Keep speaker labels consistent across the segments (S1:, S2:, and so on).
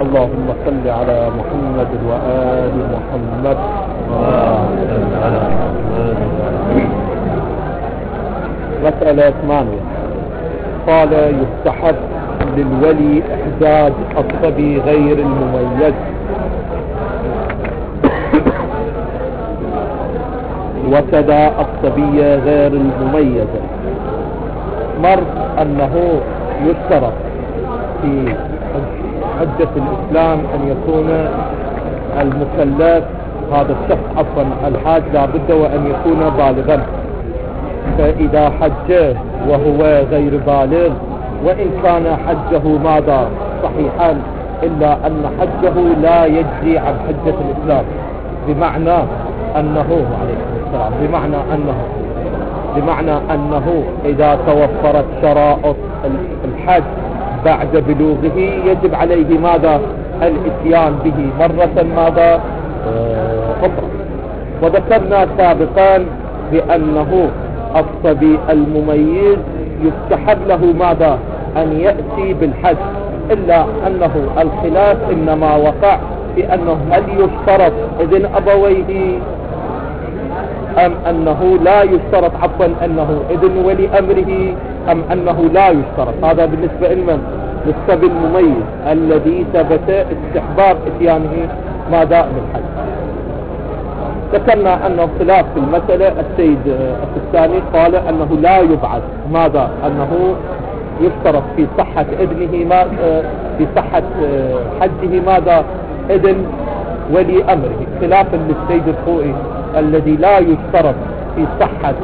S1: اللهم صل على محمد وآل محمد. مسألة 8. قال يستحب للولي إحجاج الصبي غير المميز وكذا الصبية غير المميزة. مر أنه يشترط في حجة الإسلام أن يكون المكلف هذا الشخص عفوا الحاج لابد وأن يكون بالغا، فإذا حج وهو غير بالغ وإن كان حجه ماذا صحيحا إلا أن حجه لا يجزي عن حجة الإسلام، بمعنى أنه إذا توفرت شرائط الحج بعد بلوغه يجب عليه ماذا الاتيان به مرة ماذا أخرى. وذكرنا سابقا بأنه الصبي المميز يستحب له ماذا أن يأتي بالحج، إلا أنه الخلاف إنما وقع بأنه هل يشترط إذن أبويه أم أنه لا يشترط عفوا أنه إذن ولي أمره أم أنه لا يشترط. هذا بالنسبة للصبي المميز الذي ثبت استحباب اتيانه ماذا بالحج. ذكرنا أنه خلاف في المسألة. السيد الثاني قال أنه لا يبعد ماذا أنه يشترط في صحة ابنه في صحة حجه ماذا إذن ولي أمره، خلافا للسيد الخوئي الذي لا يشترط في صحة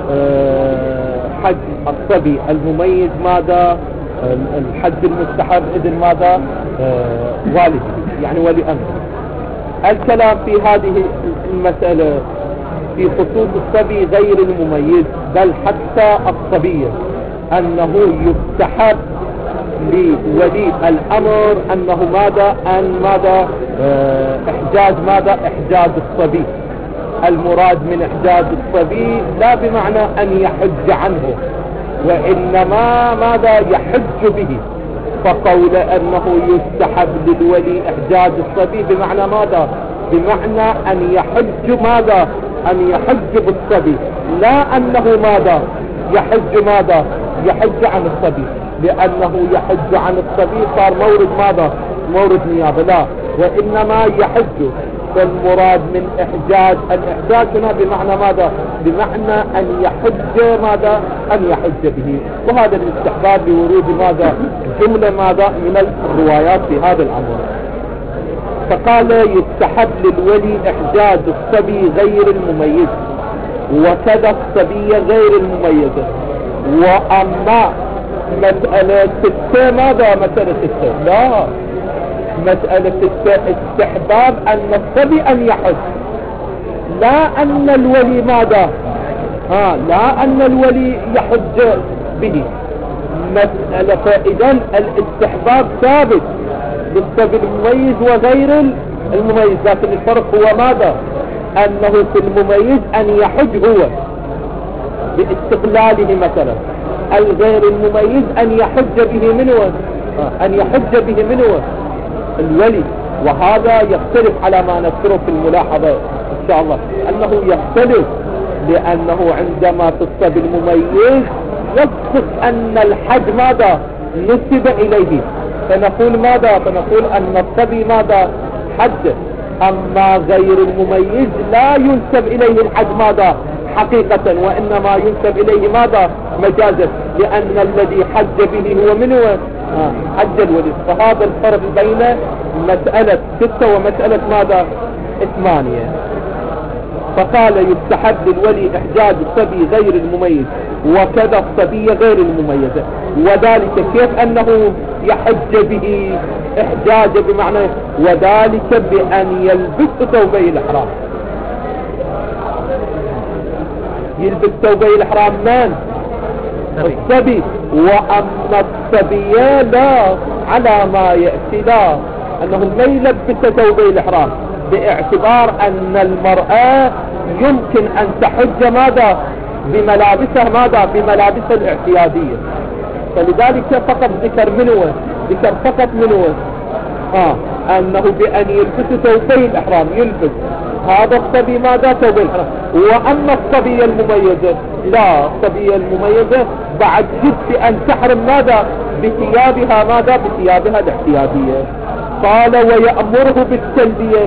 S1: حج الصبي المميز ماذا الحج المستحب إذن ماذا والده يعني ولي أمره. الكلام في هذه المسألة في خصوص الصبي غير المميز بل حتى الصبية أنه يستحب لولي الأمر أنه إحجاج الصبي. المراد من إحجاج الصبي لا بمعنى أن يحج عنه وإنما يحج به. فقول أنه يستحب للولي إحجاج الصبي بمعنى بمعنى أن يحج بالصبي، لا أنه يحج عن الصبي، لأنه يحج عن الصبي صار مورد نيابة، لا وإنما يحج. فالمراد من الإحجاج هنا بمعنى بمعنى أن يحج به. وهذا الاستحباب لورود جملة من الروايات في هذا الأمر. فقال يستحب للولي إحجاج الصبي غير المميز وكذا الصبية غير المميزة. وأما مسألة لا مسألة استحباب أن الصبي أن يحج، لا أن الولي لا أن الولي يحج به. مسألة فإذا الاستحباب ثابت للصبي المميز وغير المميز، لكن الفرق هو أنه في المميز أن يحج هو باستقلاله مثلا، الغير المميز أن يحج به منه الولي. وهذا يختلف على ما نذكره في الملاحظة إن شاء الله، أنه يختلف لأنه عندما في الصبي المميز يقصد أن الحج نسب إليه، فنقول أن الصبي حج. أما غير المميز لا ينسب إليه الحج حقيقة، وإنما ينسب إليه مجازا، لأن الذي حج به هو منه حج الولي. فهذا الفرق بين مسألة 6 ومسألة 8. فقال يستحب للولي إحجاج الصبي غير المميز وكذا الصبية غير المميزة. وذلك كيف أنه يحج به إحجاج بمعنى وذلك بأن يلبس ثوبي الإحرام. يلبس ثوبي الإحرام من الصبي، وأما الصبية لا على ما يأتي، لا أنه ما يلبس ثوبي الإحرام، باعتبار أن المرأة يمكن أن تحج بملابسها بملابسها الاعتيادية. فلذلك فقط ذكر فقط منه أنه بأن يلبس ثوبي الإحرام يلبس هذا الصبي ماذا ثوبي الإحرام. وأما الصبية المميزة لا، الصبية المميزة بعد جد أن تحرم ماذا بثيابها ماذا بثيابها الاحتياطية. قال ويأمره بالتلبية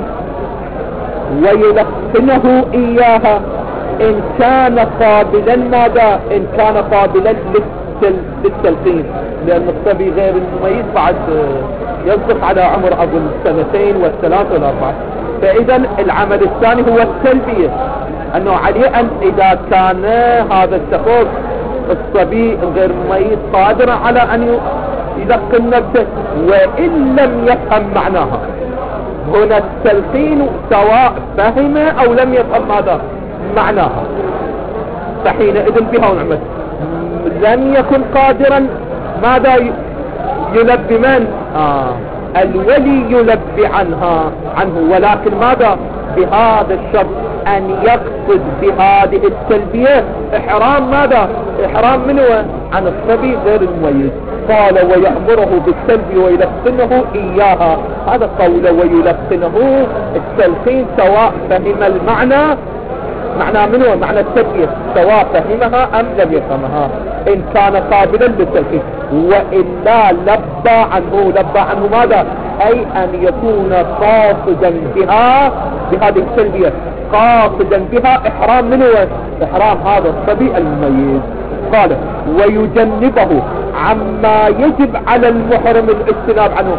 S1: ويلقنه إياها إن كان قابلا ماذا إن كان قابلا للتلقين، لأن الصبي غير المميز بعد يصدق على عمر أظن 2 و3 و4. فإذا العمل الثاني هو التلبية، أنه عليه أن إذا كان هذا الشخص الصبي غير مميز قادر على أن يلقن نفسه وإن لم يفهم معناها. هنا التلقين سواء فهم أو لم يفهم ماذا معناها، فحينئذ بها ونعمت. لم يكن قادرا ماذا يلبي من الولي يلبي عنه، ولكن ماذا بهذا الشرط أن يقصد بهذه التلبية إحرام ماذا إحرام منه عن الصبي غير المميز. قال ويأمره بالتلبية ويلقنه إياها، هذا قوله ويلقنه التلقين سواء فهم المعنى معنى منه معنى التلبية سواء فهمها أم لم يفهمها إن كان قابلا للتلقين، وإلا لبى عنه ماذا أي أن يكون قاصدا بها بهذه التلبية قاصدا بها إحرام منه إحرام هذا الصبي المميز. قال ويجنبه عما يجب على المحرم الاجتناب عنه.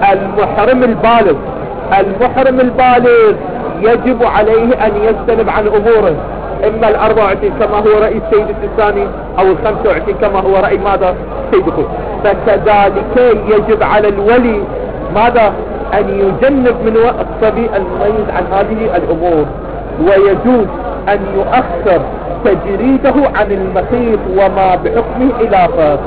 S1: المحرم البالغ يجب عليه أن يجتنب عن أموره، إما 24 كما هو رأي السيد الثاني أو 25 كما هو رأي ماذا سيدكم. فكذلك يجب على الولي ماذا أن يجنب من الصبي المميز عن هذه الأمور، ويجوز أن يؤخر تجريده عن المخيط وما بحكمه إلى فاس.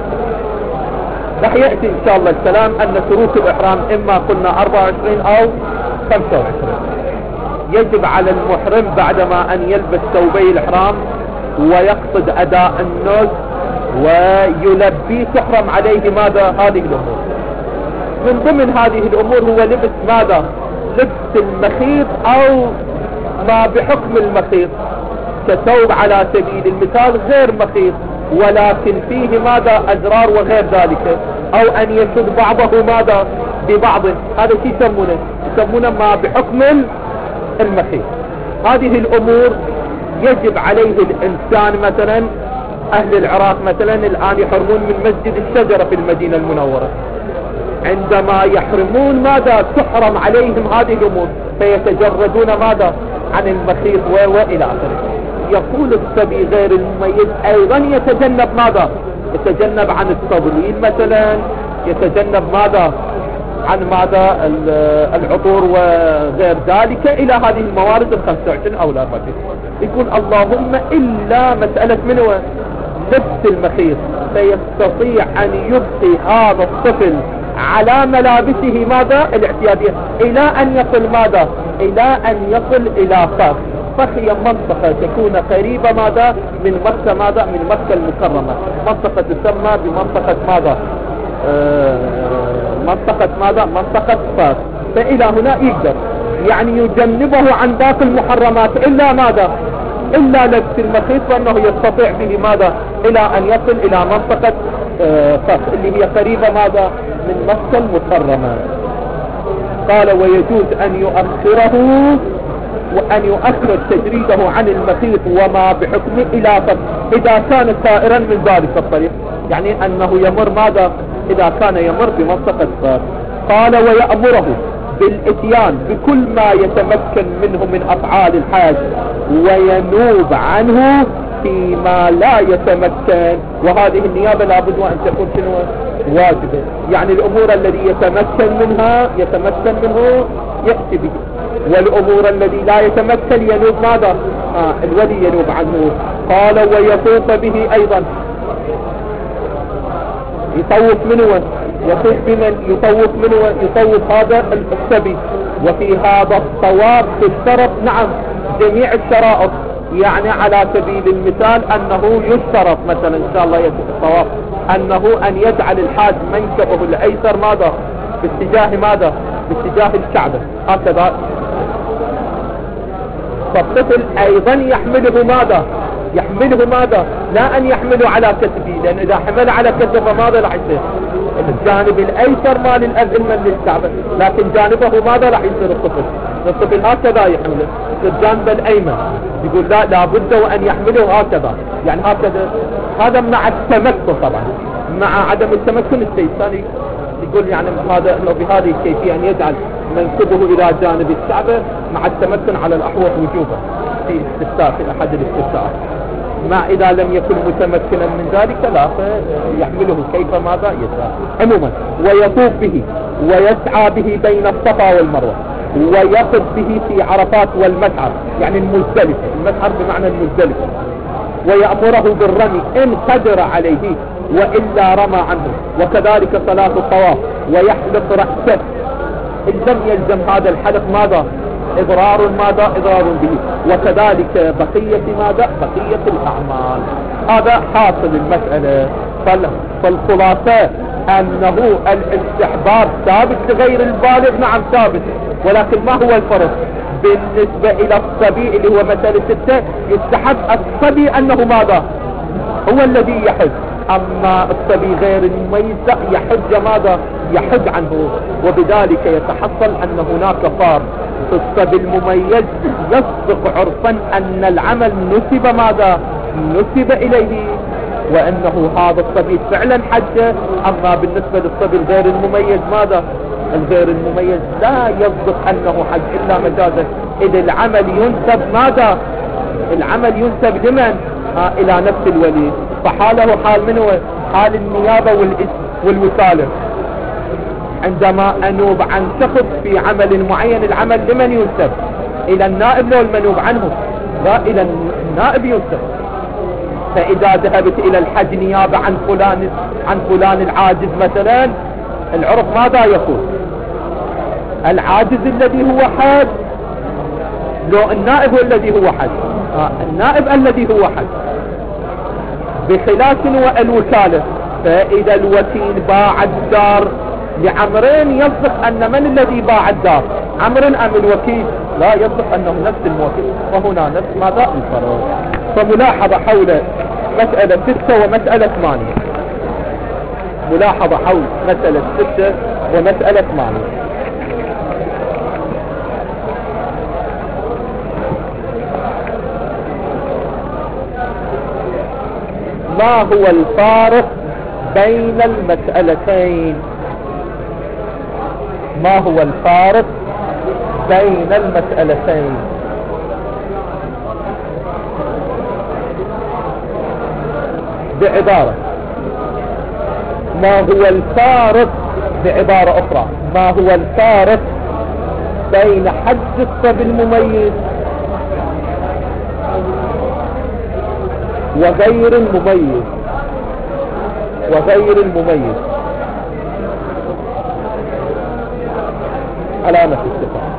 S1: رح يأتي إن شاء الله الكلام أن شروط الإحرام إما قلنا 24 أو 25. يجب على المحرم بعدما أن يلبس ثوبي الإحرام ويقصد أداء النسك ويلبي تحرم عليه ماذا هذه الأمور. من ضمن هذه الأمور هو لبس ماذا لبس المخيط أو ما بحكم المخيط، كثوب على سبيل المثال غير مخيط ولكن فيه ماذا أزرار وغير ذلك، أو أن يشد بعضه ماذا ببعض، هذا شيء يسمونه ما بحكم المخيط. هذه الأمور يجب عليه الإنسان. مثلا أهل العراق مثلا الآن يحرمون من مسجد الشجرة في المدينة المنورة، عندما يحرمون ماذا تحرم عليهم هذه الأمور فيتجردون ماذا عن المخيط وإلى آخره. يقول الصبي غير المميز أيضا يتجنب ماذا يتجنب عن التضليل مثلا، يتجنب ماذا عن ماذا العطور وغير ذلك إلى هذه الموارد 25 أو 24. يقول اللهم إلا مسألة منه لبس المخيط، فيستطيع أن يبقي هذا الطفل على ملابسه ماذا الاعتيادية إلى أن يصل ماذا إلى أن يصل إلى فاس. فهي منطقة تكون قريبة ماذا من مكة ماذا من مكة المكرمة، منطقة تسمى بمنطقة ماذا منطقة ماذا منطقة فاس. فإلى هنا يقدر يعني يجنبه عن ذات المحرمات إلا ماذا إلا لبس المخيط، فإنه يستطيع به ماذا إلى أن يصل إلى منطقة فاس اللي هي قريبة ماذا من مكة المكرمة. قال ويجوز أن يؤخره وأن يؤخر تجريده عن المخيط وما بحكمه إلى فاس إذا كان سائرا من ذلك الطريق، يعني أنه يمر ماذا إذا كان يمر بمنطقة فاس. قال ويأمره بالاتيان بكل ما يتمكن منه من أفعال الحاج وينوب عنه فيما لا يتمكن، وهذه النيابة لابد وأن تكون واجبة، يعني الأمور الذي يتمكن منه يأتي به، والأمور الذي لا يتمكن ينوب ماذا الولي ينوب عنه. قال ويطوف به أيضا يطوف منه يطوف بمن يطوف هذا السبي. وفي هذا الطواف تشترط نعم جميع الشرائط، يعني على سبيل المثال أنه يشترط مثلا إن شاء الله يتم الطواف أنه أن يجعل الحاج منكبه الأيسر ماذا باتجاه ماذا باتجاه الكعبة هكذا. فالطفل ايضا يحمله ماذا؟ يحمله ماذا؟ لا ان يحمله على كتفه، لان اذا حمل على كتفه ماذا راح يصير؟ الجانب الايسر مال الاب المن للكعبة، لكن جانبه ماذا راح يصير؟ الطفل هكذا يحمله الجانب الايمن. يقول لا لابد وان يحمله هكذا، يعني هكذا. هذا مع التمكن طبعا، مع عدم التمكن السيستاني يقول يعني هذا انه بهذه الكيفية ان يجعل منكبه الى جانب الكعبة مع التمكن على الاحوط وجوبا في استفتاء، في احد الاستفتاءات. ما اذا لم يكن متمكنا من ذلك لا فيحمله كيف ماذا يشاء. عموما ويطوف به ويسعى به بين الصفا والمروة، ويقف به في عرفات والمشعر، يعني المزدلفة، المشعر بمعنى المزدلفة، ويأمره بالرمي إن قدر عليه وإلا رمى عنه، وكذلك صلاة الطواف، ويحلق رأسه إن لم يلزم هذا الحلق ماذا؟ إضرار ماذا؟ إضرار به، وكذلك بقية ماذا؟ بقية الأعمال. هذا حاصل المسألة. فالخلاصة أنه الاستحباب ثابت لغير البالغ، نعم ثابت، ولكن ما هو الفرق؟ بالنسبة إلى الصبي اللي هو مسألة 6 يستحب الصبي أنه ماذا؟ هو الذي يحج، أما الصبي غير المميز يحج ماذا؟ يحج عنه، وبذلك يتحصل أن هناك فارق في الصبي المميز. يصدق عرفا أن العمل نسب ماذا؟ نسب إليه، وأنه هذا الصبي فعلا حج. أما بالنسبة للصبي الغير المميز ماذا؟ الغير المميز لا يصدق أنه حج إلا مجازا، إذ العمل ينسب ماذا؟ العمل ينسب لمن؟ إلى نفس الولي. فحاله حال منه؟ حال النيابة والوكالة. عندما أنوب عن شخص في عمل معين، العمل لمن ينسب؟ إلى النائب لو المنوب عنه؟ لا، إلى النائب ينسب. فإذا ذهبت إلى الحج نيابة عن فلان العاجز مثلا، العرف ماذا يقول؟ العاجز الذي هو حج، لو النائب هو الذي هو حج، النائب الذي هو حج، بخلاف والوكالة. فإذا الوكيل باع الدار لعمرين يصدق أن من الذي باع الدار؟ عمر أم الوكيل؟ لا، يصدق أنه نفس الموكيل. وهنا نفس ماذا؟ الفرق. فملاحظة حول مسألة 6 ومسألة 8. ملاحظة حول مسألة 6 ومسألة 8. ما هو الفارق بين المسألتين؟ ما هو الفارق بين المسألتين؟ بعبارة، ما هو الفارق؟ بعبارة أخرى، ما هو الفارق بين حج الصبي المميز وغير المميز؟ وغير المميز علامة استفهام.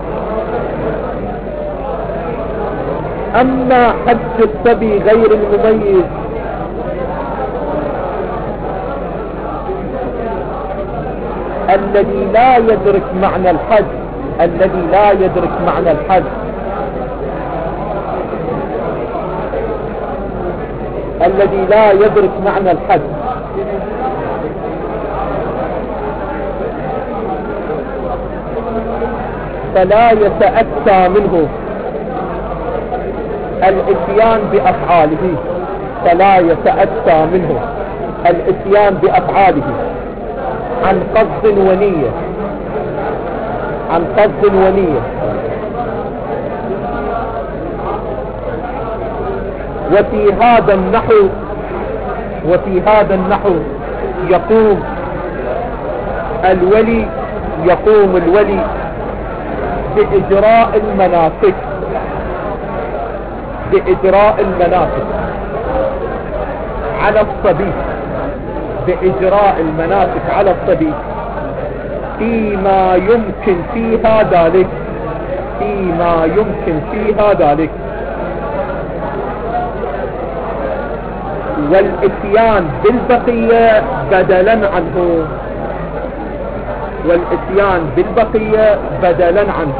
S1: أما حج الصبي غير المميز الذي لا يدرك معنى الحج، الذي لا يدرك معنى الحج، الذي لا يدرك معنى الحج، فلا يتأتى منه الاتيان بأفعاله، فلا يتأتى منه الاتيان بأفعاله عن قصد ونية، عن قصد ونية. وفي هذا النحو، وفي هذا النحو يقوم الولي بإجراء المناسك، بإجراء المناسك على الصبي، بإجراء المناسك على الصبي فيما يمكن فيها ذلك، فيما يمكن فيها ذلك، والاتيان بالبقية بدلا عنه. والاتيان بالبقية بدلا عنه.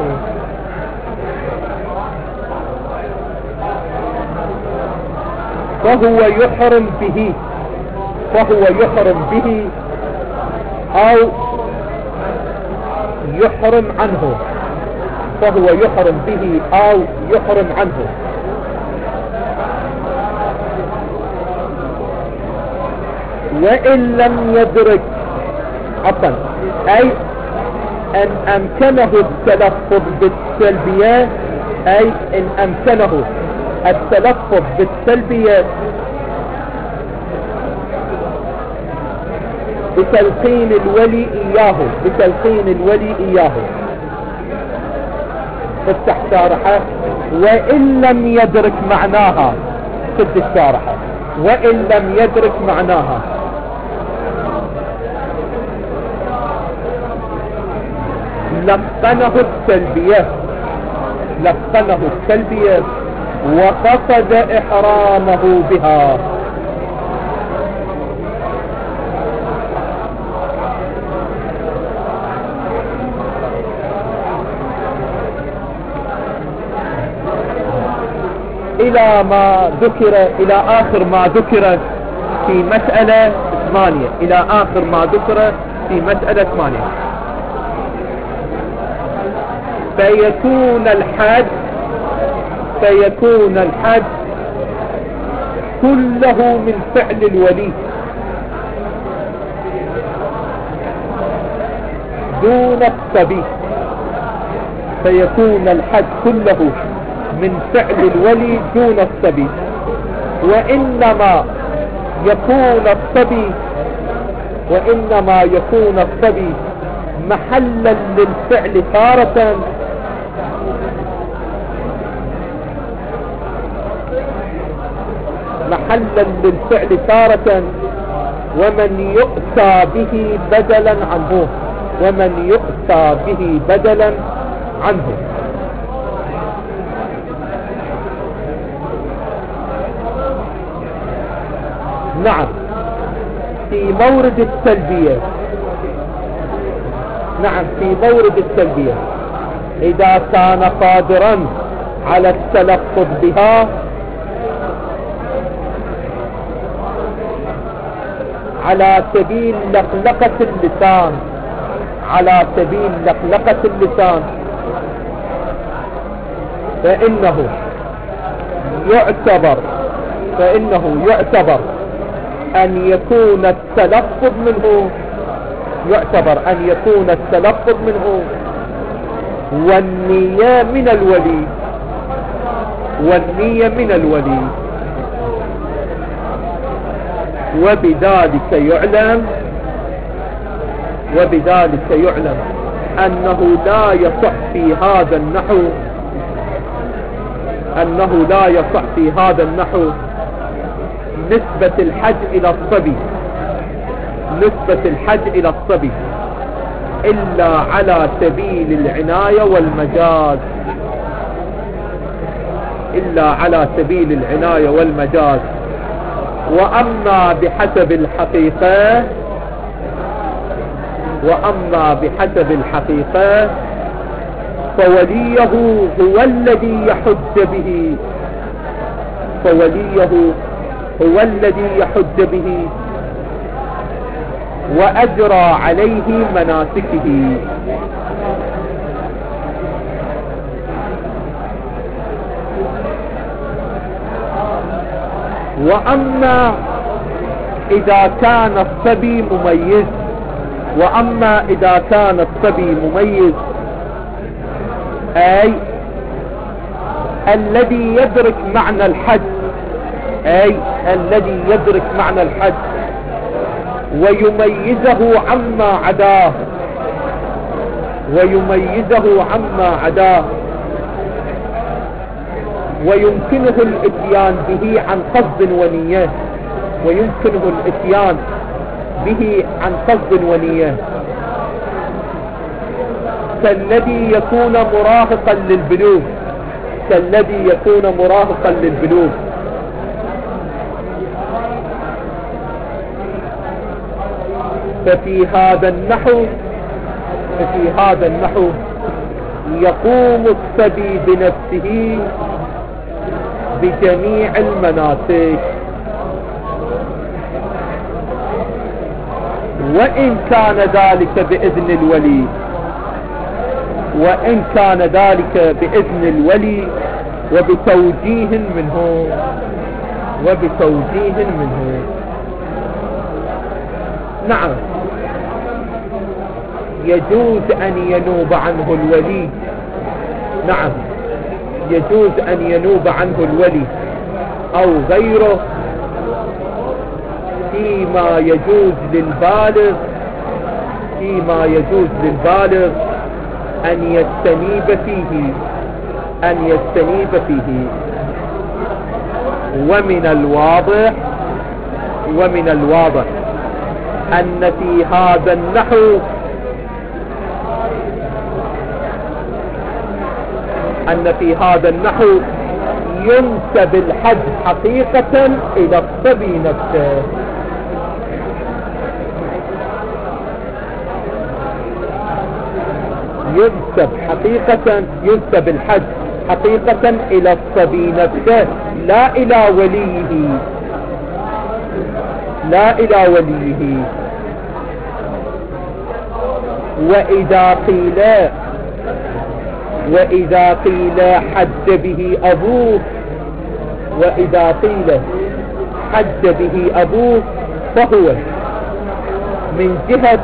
S1: فهو يحرم به، فهو يحرم به أو يحرم عنه، فهو يحرم به أو يحرم عنه. وإن لم يدرك عفوا، أي أن أمكنه التلفظ بالسلبية، أي إن أمكنه التلفظ بالسلبية بتلقين الولي إياه، بتلقين الولي إياه. افتح شارحة. وإن لم يدرك معناها، سد الشارحة. وإن لم يدرك معناها، لقنه التلبية، لقنه التلبية وقصد إحرامه بها. إلى ما ذكر، إلى آخر ما ذكر في مسألة 8، إلى آخر ما ذكر في مسألة 8. فيكون الحد، فيكون الحد كله من فعل الولي دون الصبي. فيكون الحد كله من فعل الولي دون الصبي. وإنما يكون الصبي، وإنما يكون الصبي محلا للفعل تارة، محلا للفعل تارة، ومن يؤتى به بدلا عنه، ومن يؤتى به بدلا عنه. نعم، في مورد التلبية، نعم في مورد التلبية إذا كان قادرا على التلفظ بها على سبيل لقلقة اللسان، على سبيل لقلقة اللسان، فإنه يعتبر، فإنه يعتبر أن يكون التلفظ منه، يعتبر أن يكون التلفظ منه والنية من الولي، والنية من الولي. وبذلك يعلم، وبذلك يعلم أنه لا يصح في هذا النحو، أنه لا يصح في هذا النحو نسبة الحج إلى الصبي، نسبة الحج إلى الصبي إلا على سبيل العناية والمجاز، إلا على سبيل العناية والمجاز. وأما بحسب الحقيقة، وأما بحسب الحقيقة فوليه هو الذي يحج به، فوليه هو الذي يحج به وأجرى عليه مناسكه. وأما إذا كان الصبي مميز، وأما إذا كان الصبي مميز أي الذي يدرك معنى الحج، أي الذي يدرك معنى الحج ويميزه عما عداه، ويميزه عما عداه، ويمكنه الاتيان به عن قصد ونية، ويمكنه الاتيان به عن قصد ونية، كالذي يكون مراهقا للبلوغ، كالذي يكون مراهقا للبلوغ. ففي هذا النحو في هذا النحو يقوم الصبي بنفسه بجميع المناسك، وإن كان ذلك بإذن الولي، وإن كان ذلك بإذن الولي وبتوجيه منه، وبتوجيه منه. نعم، يجوز أن ينوب عنه الولي، نعم يجوز أن ينوب عنه الولي أو غيره فيما يجوز للبالغ، فيما يجوز للبالغ أن يستنيب فيه، أن يستنيب فيه. ومن الواضح أن في هذا النحو ينسب الحد حقيقة إلى الصبي نفسه، ينسب الحد حقيقة إلى الصبي نفسه، لا إلى وليه، لا إلى وليه. وإذا قيل حج به أبوه، وإذا قيل حج به أبوه فهو من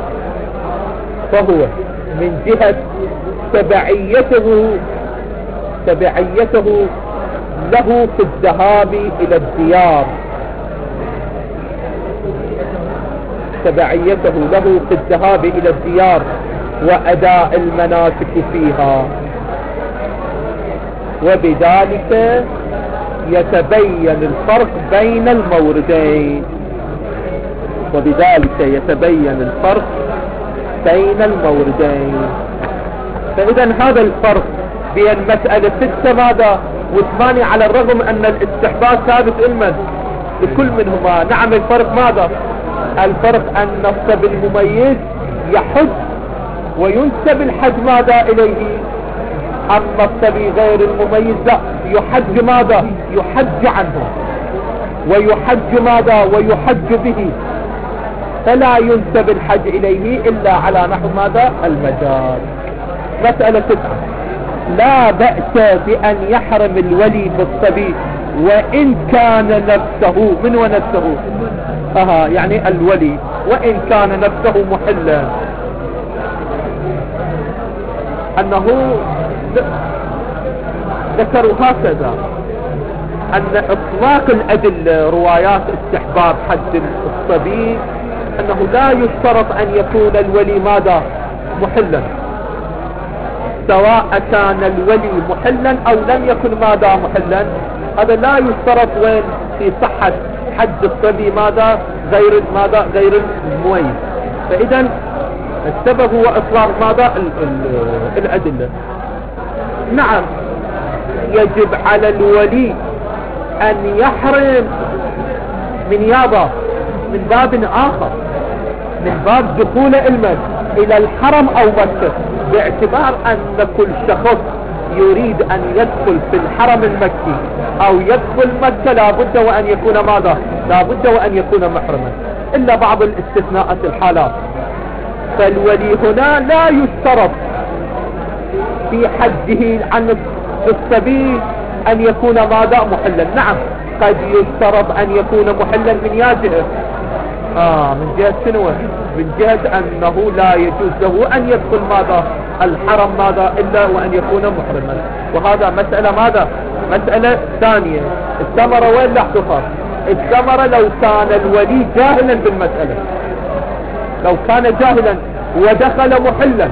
S1: جهة تبعيته له في الذهاب إلى الديار، تبعيته له في الذهاب إلى الديار وأداء المناسك فيها، وبذلك يتبين الفرق بين الموردين، فإذا هذا الفرق بين مسألة 6 ماذا و8، على الرغم أن الاستحباب ثابت علما لكل منهما. نعم، الفرق ماذا؟ الفرق أن الصبي المميز يحج وينسب الحج ماذا إليه، أما الصبي غير المميز لا، يحج ماذا؟ يحج عنه، ويحج ماذا؟ ويحج به، فلا ينسب الحج إليه إلا على نحو ماذا؟ المجاز. مسألة 9، لا بأس بأن يحرم الولي بالصبي وإن كان نفسه، من ونفسه؟ يعني الولي وإن كان نفسه محلا، أنه ذكروا هكذا أن إطلاق الأدلة روايات استحباب حد الصبي أنه لا يشترط أن يكون الولي ماذا؟ محلا، سواء كان الولي محلا أو لم يكن ماذا؟ محلا. هذا لا يشترط وين في صحة حد الصبي ماذا؟ غير المميز. فإذا السبب هو إطلاق ماذا؟ الأدلة. نعم، يجب على الولي أن يحرم من باب آخر، من باب دخول علما إلى الحرم أو مكة، باعتبار أن كل شخص يريد أن يدخل في الحرم المكي أو يدخل مكة لابد وأن يكون ماذا؟ لابد وأن يكون محرما، إلا بعض الاستثناءات الحالات. فالولي هنا لا يشترط في حجه عن الصبي أن يكون ماذا؟ محلا. نعم، قد يشترط أن يكون محلا من جهة من جهة شنو؟ من جهة أنه لا يجوز له أن يدخل ماذا؟ الحرم ماذا؟ إلا وأن يكون محرما. وهذا مسألة ماذا؟ مسألة ثانية. الثمرة وين لا تخاف؟ الثمرة لو كان الولي جاهلا بالمسألة، لو كان جاهلا ودخل محلا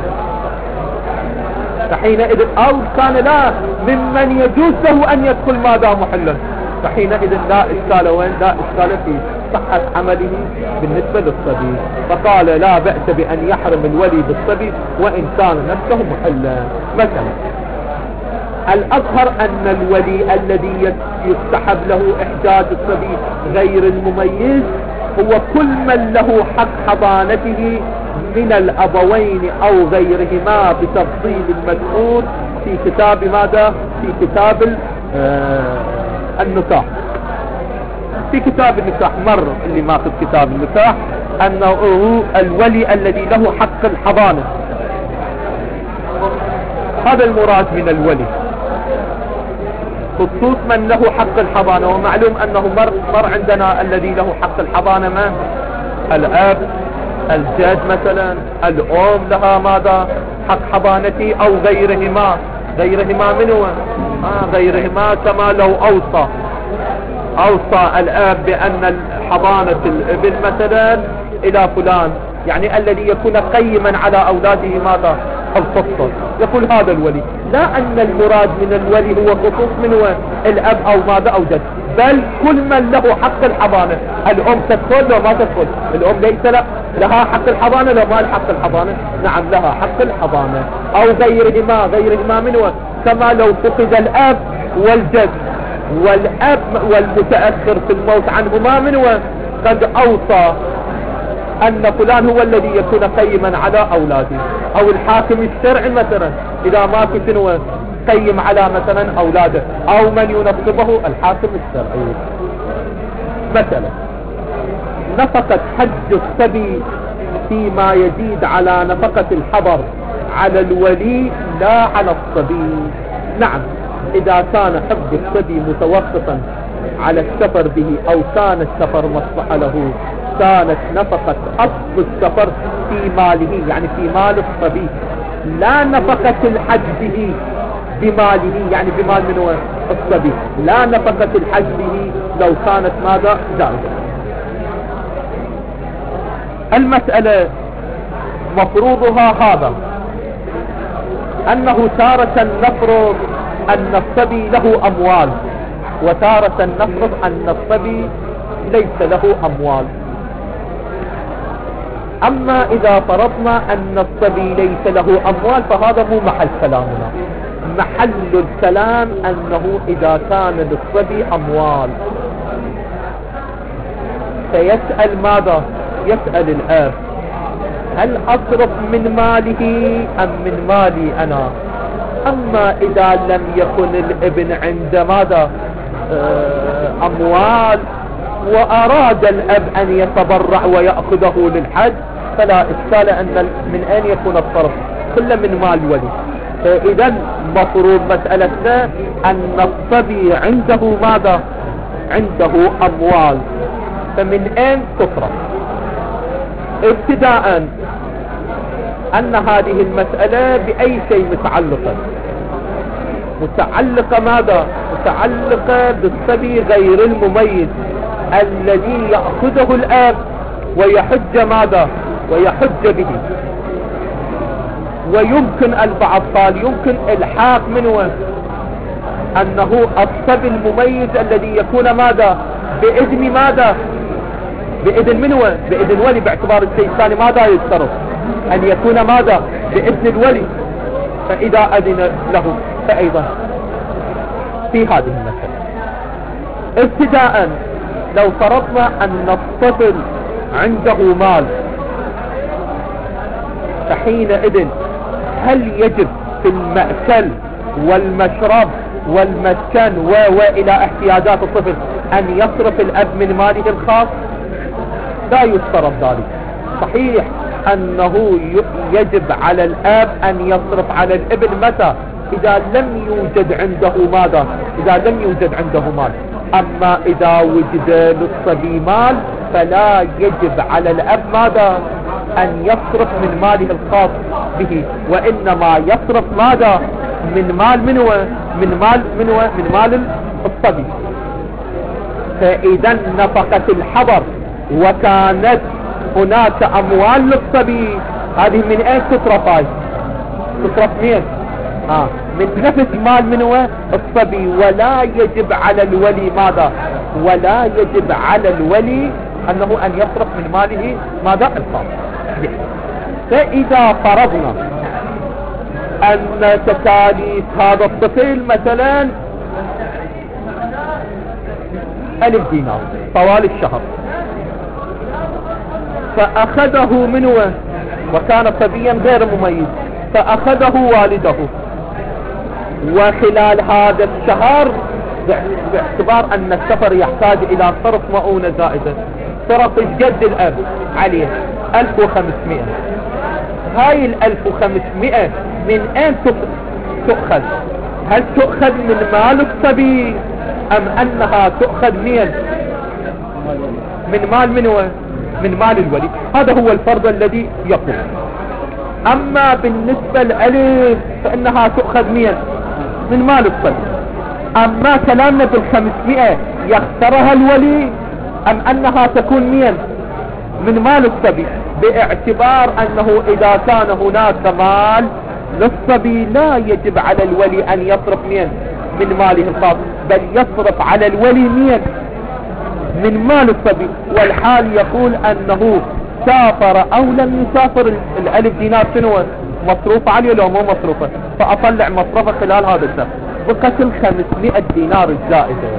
S1: فحينئذ، أو كان لا ممن يجوز له أن يدخل ماذا؟ محلا، فحينئذ لا إشكال وين؟ لا إشكال في صحة عمله بالنسبة للصبي. فقال لا بأس بأن يحرم الولي بالصبي وإن كان نفسه محلا. مثلا الأظهر أن الولي الذي يستحب له إحجاج الصبي غير المميز هو كل من له حق حضانته من الأبوين أو غيرهما بتفصيل المذكور في كتاب ماذا؟ في كتاب النكاح. في كتاب النكاح مر اللي ماخذ كتاب النكاح أنه الولي الذي له حق الحضانة، هذا المراد من الولي، خصوص من له حق الحضانة. ومعلوم أنه مر عندنا الذي له حق الحضانة من؟ الأب، الجد مثلا، الأم لها ماذا؟ حق حضانتي، أو غيرهما. غيرهما من هو؟ غيرهما كما لو أوصى الأب بأن حضانة الابن مثلا إلى فلان، يعني الذي يكون قيما على أولاده ماذا؟ الخصة، يقول هذا الولي. لا أن المراد من الولي هو خصوص من هو؟ الأب أو ماذا أو جد، بل كل من له حق الحضانة. الأم تدخل لو ما تدخل؟ الأم ليس لها حق الحضانة لو ما حق الحضانة؟ نعم لها حق الحضانة. أو غيرهما من هو؟ كما لو فقد الأب والجد، والأب والمتأخر في الموت عنهما من هو؟ قد أوصى أن فلان هو الذي يكون قيما على أولاده، أو الحاكم الشرعي مثلا إذا مات شنو قيم على مثلا أولاده، أو من ينصبه الحاكم الشرعي. مثلا نفقة حج الصبي فيما يزيد على نفقة الحضر على الولي لا على الصبي. نعم، إذا كان حج الصبي متوقفا على السفر به أو كان السفر مصلحة له، كانت نفقة أصل السفر في ماله، يعني في مال الصبي، لا نفقة الحج به بماله، يعني بمال من هو؟ الصبي. لا نفقة الحج به لو كانت ماذا؟ جائزة. المسألة مفروضها هذا، أنه تارة نفرض أن الصبي له أموال، وتارة نفرض أن الصبي ليس له أموال. أما إذا فرضنا أن الصبي ليس له أموال فهذا مو محل كلامنا. محل الكلام أنه إذا كان للصبي أموال فيسأل ماذا؟ يسأل الأب هل أصرف من ماله أم من مالي أنا؟ أما إذا لم يكن الابن عند ماذا؟ أموال، وأراد الأب أن يتبرع ويأخذه للحج، فلا إشكال أن من أين يكون الصرف؟ كل من مال ولي. إذا مفروض مسألتنا أن الصبي عنده ماذا؟ عنده أموال، فمن أين تصرف؟ ابتداء أن هذه المسألة بأي شيء متعلقة ماذا؟ متعلقة بالصبي غير المميز الذي يأخذه الأب ويحج ماذا؟ ويحج به. ويمكن البعض قال يمكن الحاق منه أنه الصبي المميز الذي يكون ماذا؟ بإذن ماذا؟ بإذن منه؟ بإذن ولي، باعتبار الشيء الثاني ماذا يشترط؟ أن يكون ماذا؟ بإذن الولي. فإذا أذن له فأيضا في هذه المسألة. ابتداء لو فرضنا أن الطفل عنده مال، فحينئذ هل يجب في المأكل والمشرب والمسكن وإلى احتياجات الطفل أن يصرف الأب من ماله الخاص؟ لا يشترط ذلك. صحيح أنه يجب على الأب أن يصرف على الابن متى؟ إذا لم يوجد عنده ماذا؟ إذا لم يوجد عنده مال. أما إذا وجد للصبي مال فلا يجب على الأب ماذا؟ أن يصرف من ماله الخاص به، وإنما يصرف ماذا؟ من مال من مال الصبي. فإذا نفقة الحضر وكانت هناك أموال للصبي، هذه من أين تصرف؟ هاي تصرف من نفس مال من هو؟ الصبي. ولا يجب على الولي ماذا؟ ولا يجب على الولي أنه أن يصرف من ماله ماذا؟ الخاص. فإذا فرضنا أن تكاليف هذا الطفل مثلا 1000 دينار طوال الشهر، فأخذه منه وكان صبيا غير مميز فأخذه والده، وخلال هذا الشهر باعتبار أن السفر يحتاج إلى صرف مؤونة زائدة، صرف الجد الأب عليه 1500. هاي 1500 من أين تؤخذ؟ هل تؤخذ من مال الصبي أم أنها تؤخذ من مال من مال الولي؟ هذا هو الفرض الذي يقول. أما بالنسبة لألف فإنها تؤخذ من مال الصبي. أما كلامنا بال500 يختارها الولي أم أنها تكون من مال الصبي، باعتبار أنه إذا كان هناك مال للصبي لا يجب على الولي أن يصرف من ماله الخاص، بل يصرف على الولي من مال الصبي. والحال يقول أنه سافر أو لم يسافر، ال1000 دينار شنو مصروف عليه لو مو مصروفه، فأطلع مصرفه خلال هذا السنة. بقت 500 دينار الزائدة،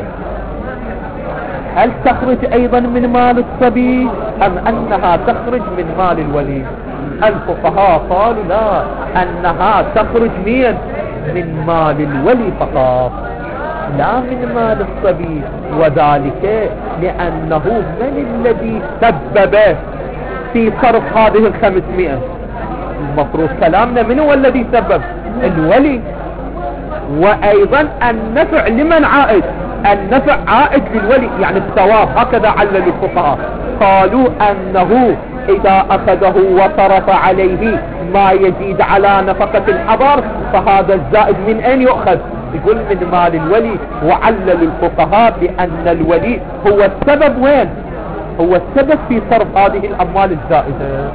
S1: هل تخرج أيضا من مال الصبي أم أنها تخرج من مال الولي؟ الفقهاء قالوا لا، أنها تخرج من مال الولي فقط لا من مال الصبي. وذلك لأنه من الذي سبب في صرف هذه 500؟ المفروض كلامنا من هو الذي سبب؟ الولي. وأيضا النفع لمن عائد؟ النفع عائد للولي، يعني الثواب. هكذا علل الفقهاء، قالوا أنه إذا أخذه وصرف عليه ما يزيد على نفقة الحضر فهذا الزائد من أين يؤخذ؟ يقول من مال الولي. وعلل الفقهاء بأن الولي هو السبب. وين هو السبب في صرف هذه الأموال الزائدة؟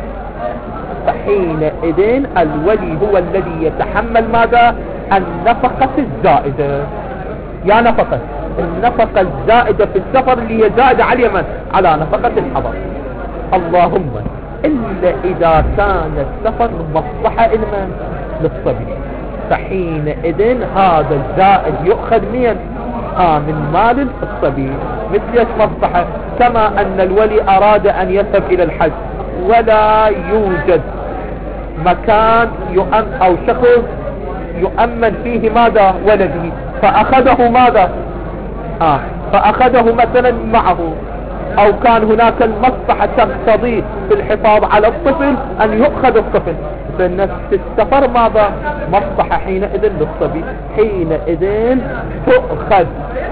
S1: فحينئذ الولي هو الذي يتحمل ماذا؟ النفقة الزائدة. يا نفقة النفقة الزائدة في السفر اللي هي زائدة على اليمن على نفقة الحضر. اللهم إلا إذا كان السفر مصلحة للصبي، فحينئذ هذا الزائد يؤخذ من مال الصبي. مثل مصلحة، كما أن الولي أراد أن يذهب إلى الحج ولا يوجد مكان أو شخص يؤمن فيه ماذا؟ ولده، فأخذه ماذا؟ فأخذه مثلا معه، أو كان هناك المصلحة تقتضي في الحفاظ على الطفل أن يؤخذ الطفل، فنفس السفر ماذا؟ مصلحة حينئذ للصبي. حينئذ تؤخذ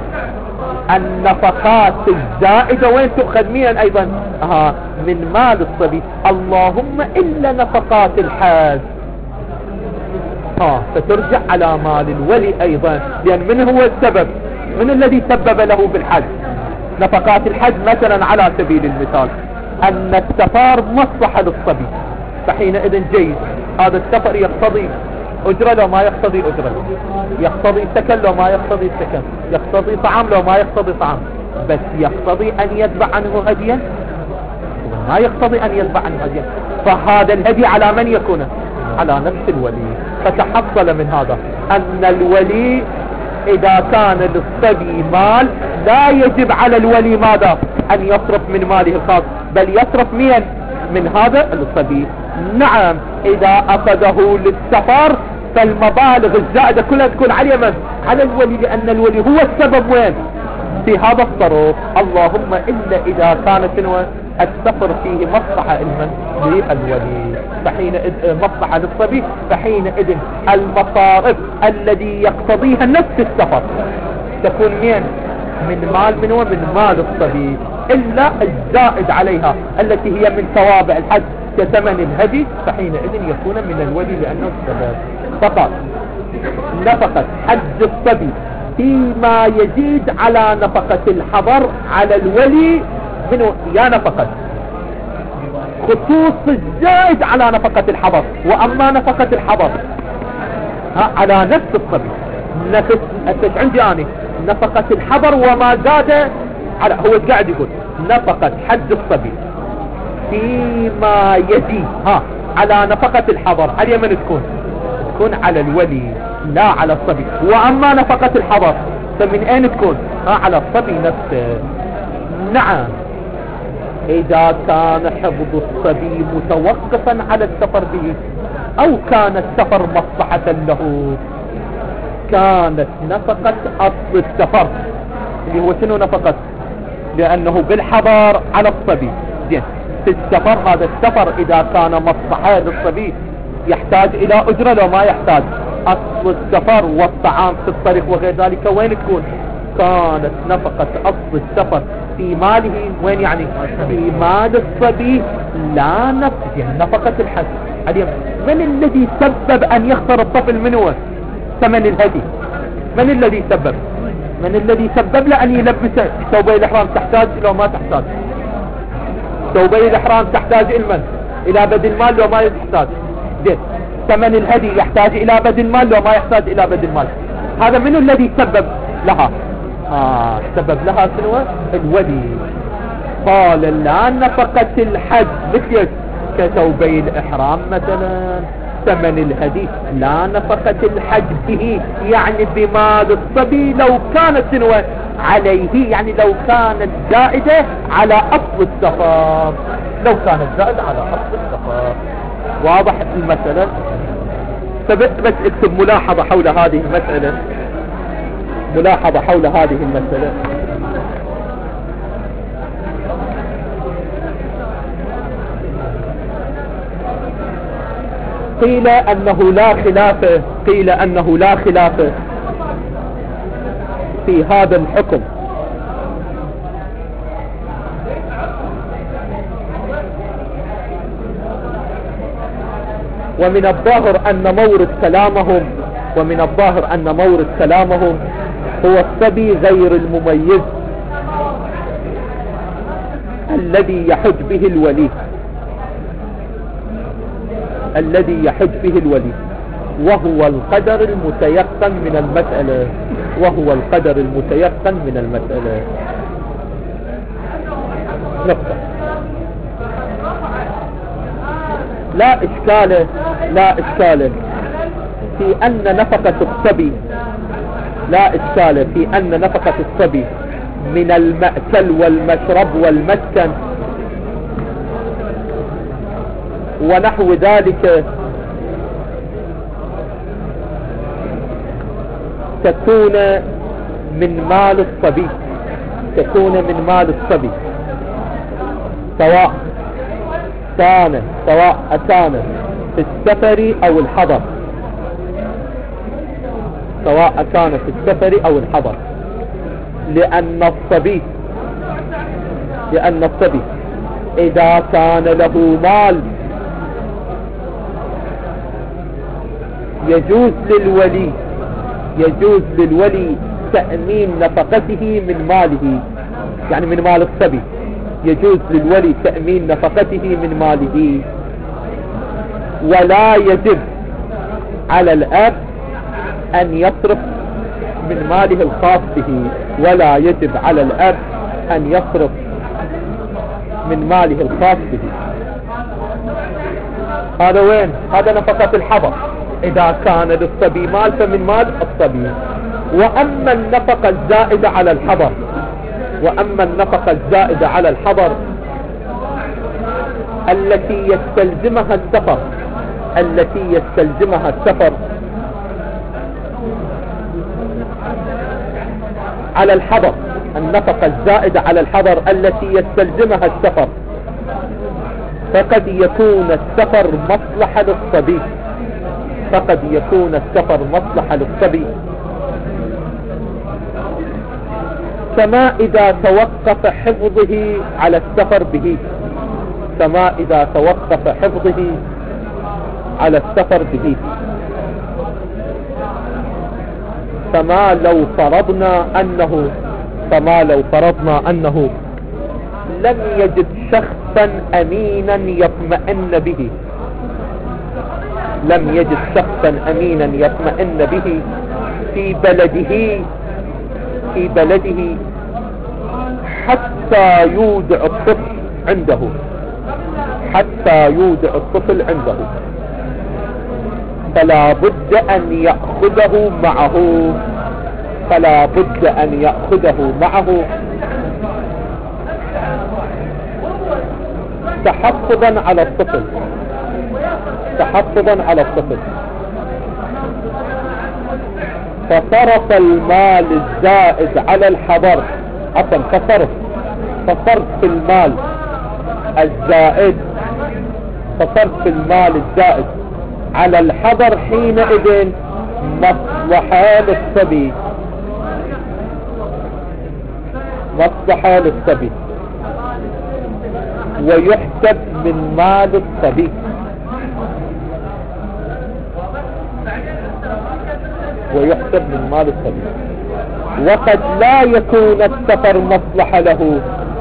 S1: النفقات الزائدة. وين تؤخذ؟ أيضا من مال الصبي. اللهم إلا نفقات الحج فترجع على مال الولي أيضا، لأن من هو السبب؟ من الذي سبب له بالحج؟ نفقات الحج مثلا على سبيل المثال أن السفر مصلحة للصبي، فحينئذ جيد. هذا السفر يقتضي أجرة لو ما يقتضي أجرة، يقتضي سكن لو ما يقتضي سكن، يقتضي طعام لو ما يقتضي طعام، بس يقتضي أن يتبع عنه هديا؟ ما يقتضي أن يتبع عنه هديا. فهذا الهدي على من يكون؟ على نفس الولي. فتحصل من هذا أن الولي إذا كان للصبي مال لا يجب على الولي ماذا؟ أن يصرف من ماله الخاص، بل يصرف من هذا الصبي. نعم إذا أخذه للسفر فالمبالغ الزائدة كلها تكون على من؟ على الولي، لأن الولي هو السبب وين؟ في هذا الصرف. اللهم إلا إذا كانت السفر فيه مصلحة للولي، فحينئذ مصلحة للصبي، فحينئذ المصارف الذي يقتضيها نفس السفر تكون من مال الصبي، إلا الزائد عليها التي هي من توابع الحج كثمن الهدي، فحينئذ يكون من الولي لأنه السبب. فقط نفقة حج الصبي فيما يزيد على نفقة الحضر على الولي يا نفقة خصوص الزائد على نفقة الحضر. وأما نفقة الحضر على نفس الصبي، نفس عندي أنا نفقة الحضر وما زاد على، هو قاعد يقول نفقة حج الصبي فيما يزيد على نفقة الحضر على من تكون على الولي لا على الصبي. وأما نفقة الحضر فمن أين تكون؟ على الصبي نفسه. نعم إذا كان حفظ الصبي متوقفا على السفر به أو كان السفر مصلحة له، كانت نفقة أصل السفر اللي هو شنو نفقة؟ لأنه بالحضر على الصبي. زين، في السفر، هذا السفر إذا كان مصلحة للصبي يحتاج إلى أجرة لو ما يحتاج. أصل السفر والطعام في الطريق وغير ذلك وين تكون؟ كانت نفقة أصل السفر في ماله، وين يعني؟ في مال الصبي، لا نفقة الحج عليهم. من الذي سبب أن يخسر الطفل؟ من هو؟ ثمن الهدي. من الذي سبب؟ من الذي سبب له أن يلبس ثوبي الإحرام؟ تحتاج لو ما تحتاج؟ ثوبي الإحرام تحتاج إلى بدل مال لو ما يحتاج؟ زين، ثمن الهدي يحتاج إلى بدل مال لو ما يحتاج إلى بدل مال. هذا من الذي سبب لها؟ سبب لها شنو؟ الولي. قال لا نفقة الحج مثل كثوبي الإحرام مثلا، ثمن الهدي لا نفقة الحج به، يعني بمال الصبي لو كانت شنو عليه، يعني لو كانت زائدة على أصل السفر، لو كانت زائدة على أصل السفر. واضح المسألة؟ بس اكتب ملاحظة حول هذه المسألة، ملاحظة حول هذه المسألة. قيل أنه لا خلاف في هذا الحكم، ومن الظاهر أن مورد كلامهم هو الصبي غير المميز الذي يحج به الولي، وهو القدر المتيقن من المسألة. نقطة. لا إشكال في أن نفقة الصبي من المأكل والمشرب والمسكن ونحو ذلك تكون من مال الصبي، سواء كان في السفر أو الحضر، لأن الصبي إذا كان له مال يجوز للولي تأمين نفقته من ماله، يعني من مال الصبي يجوز للولي تأمين نفقته من ماله، ولا يجب على الأب أن يصرف من ماله الخاص به، هذا وين؟ هذا نفقة الحضر. إذا كان للصبي مال فمن مال الصبي. وأما النفقة الزائدة على الحضر التي يستلزمها السفر على الحضر، النفقة الزائدة على الحضر التي يستلزمها السفر، فقد يكون السفر مصلحة للصبي، كما إذا توقف حفظه على السفر به، فما لو فرضنا أنه لم يجد شخصا أمينا يطمئن به في بلده حتى يودع الطفل عنده، فلا بد أن يأخذه معه تحفظا على الطفل، تحفظا على الطفل. فصرف المال الزائد على الحضر، عفوا فصرف المال الزائد، فصرف المال الزائد على الحضر حينئذ مصلحة للصبي، مصلحة للصبي، ويحسب من مال الصبي. ويحسب من مال الصبي. وقد لا يكون السفر مصلحة له،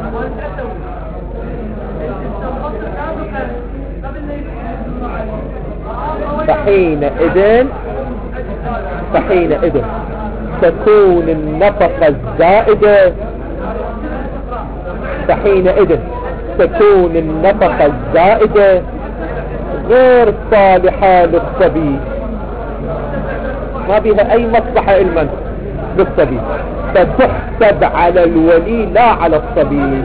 S1: فحينئذ تكون النفقة الزائدة، فحينئذ تكون النفقة الزائدة غير صالحة للصبي، ما بها اي مصلحة علما للصبي، فتحسب على الولي لا على الصبي.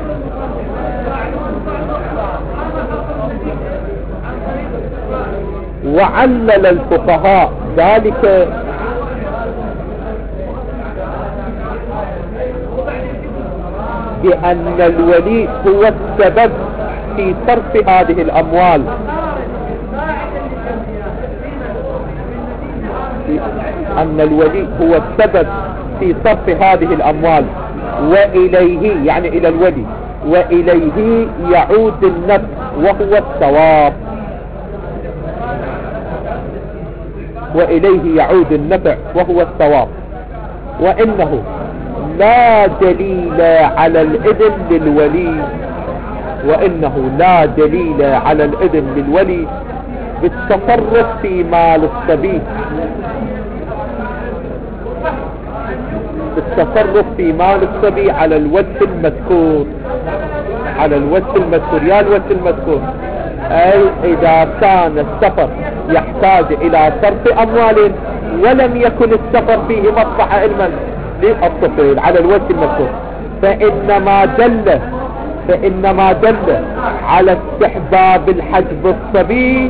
S1: وعلل الفقهاء ذلك بأن الولي هو السبب في صرف هذه الأموال، أن الولي هو السبب في صرف هذه الأموال، وإليه يعني إلى الولي، وإليه يعود النفع وهو الثواب، وإليه يعود النفع وهو الثواب. وإنه لا دليل على الإذن للولي، وإنه لا دليل على الإذن للولي بالتصرف في مال الصبي، بالتصرف في مال الصبي على الوجه المذكور، على الوجه المذكور. يا الوجه المذكور أي إذا كان السفر يحتاج إلى صرف أموال ولم يكن السفر فيه مصلحة علما للطفل على الوجه المذكور، فإنما دل على استحباب الحجب الصبي،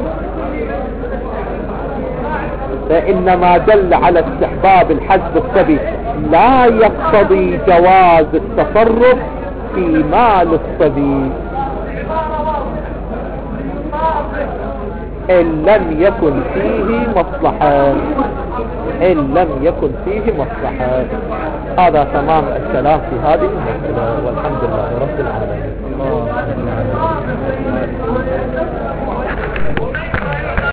S1: فإنما دل على استحباب الحجب الصبي لا يقتضي جواز التصرف في مال الصبي إن لم يكن فيه مصلحة، إن لم يكن فيه مصلحة. هذا تمام الكلام في هذه المسألة، والحمد لله رب العالمين.